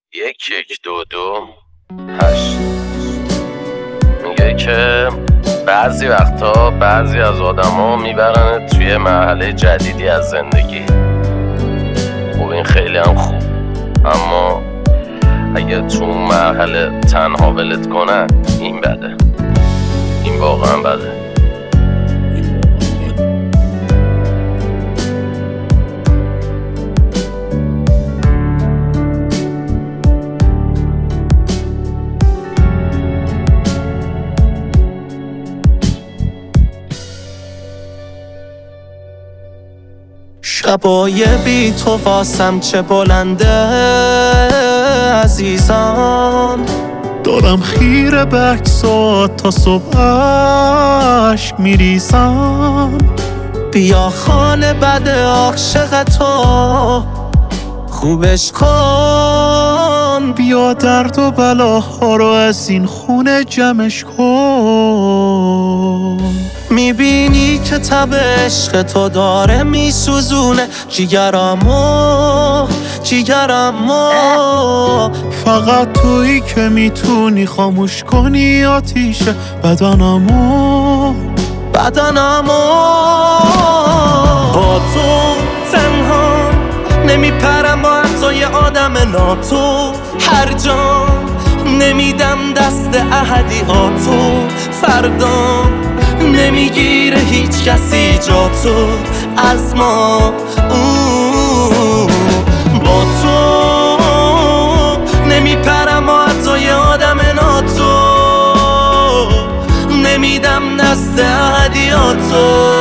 1122 میگه که بعضی وقتا بعضی از آدما میبرن توی مرحله جدیدی از زندگی. خب این خیلی هم خوب، اما اگه تو مرحله تنها ولت کنن این بده، این واقعا بده. شبای بی تو واسم چه بلنده عزیزم، دارم خیره به عکسات تا صبحش میریزم. بیا خانه بد عاشق تو خوبش کن، بیا درد و بلاها رو از این خونه جمعش کن. میبینی که تب عشق تو داره میسوزونه جیگرامو فقط تویی که میتونی خاموش کنی آتیش بدنمو. با تو تنها نمیپرم با عطای آدم ناتو، هر جا نمیدم دست احدیاتو، فردا نمیگیره هیچ کسی جا تو از ما. با تو نمیپرم و عطای آدم ناتو، نمیدم دست هدیاتو،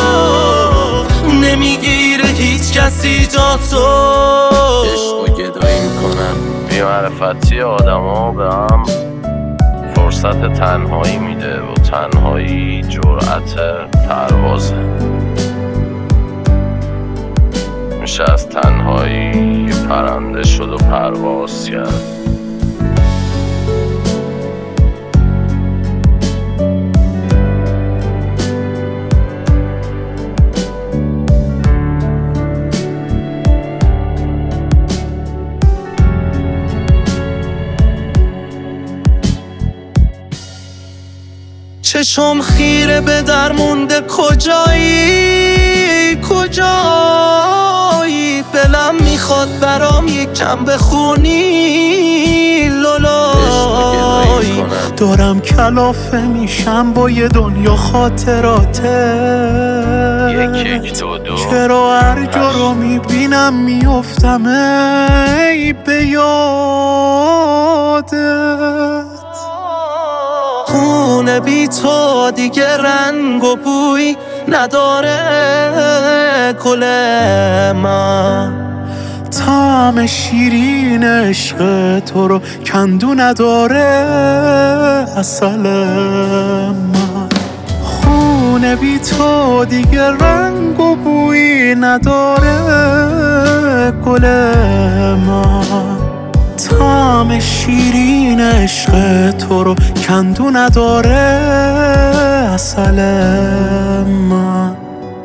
نمیگیره هیچ کسی جا تو. عشق و گدایی میکنن، بی‌معرفتی آدم ها به هم فرصت تنهایی میده و تنهایی جرأت پروازه. میشه از تنهایی پرنده شد و پرواز کرد. چشم خیره به در مونده کجایی دلم میخواد برام یکم بخونی لولای. دارم کلافه میشم با یه دنیا خاطراته. 1122 چرا هر جا رو میبینم میفتم ای به یادت. خونه بی تو دیگه رنگ و بوی نداره گل من، طعم شیرین عشق تو رو کندو نداره عسل من. خونه بی تو دیگه رنگ و بوی نداره گل من، طعم شیرین عشق تو رو کندو نداره عسل من.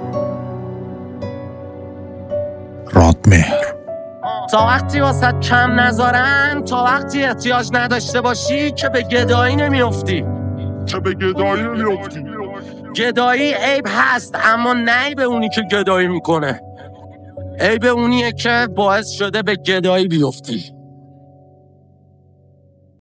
رادمهر. تا وقتی واسط کم نذارن، تا وقتی احتیاج نداشته باشی که به گدایی نمیافتی. گدایی عیب هست، اما نه عیب اونی که گدایی میکنه، عیب اونیه که باعث شده به گدایی بیفتی.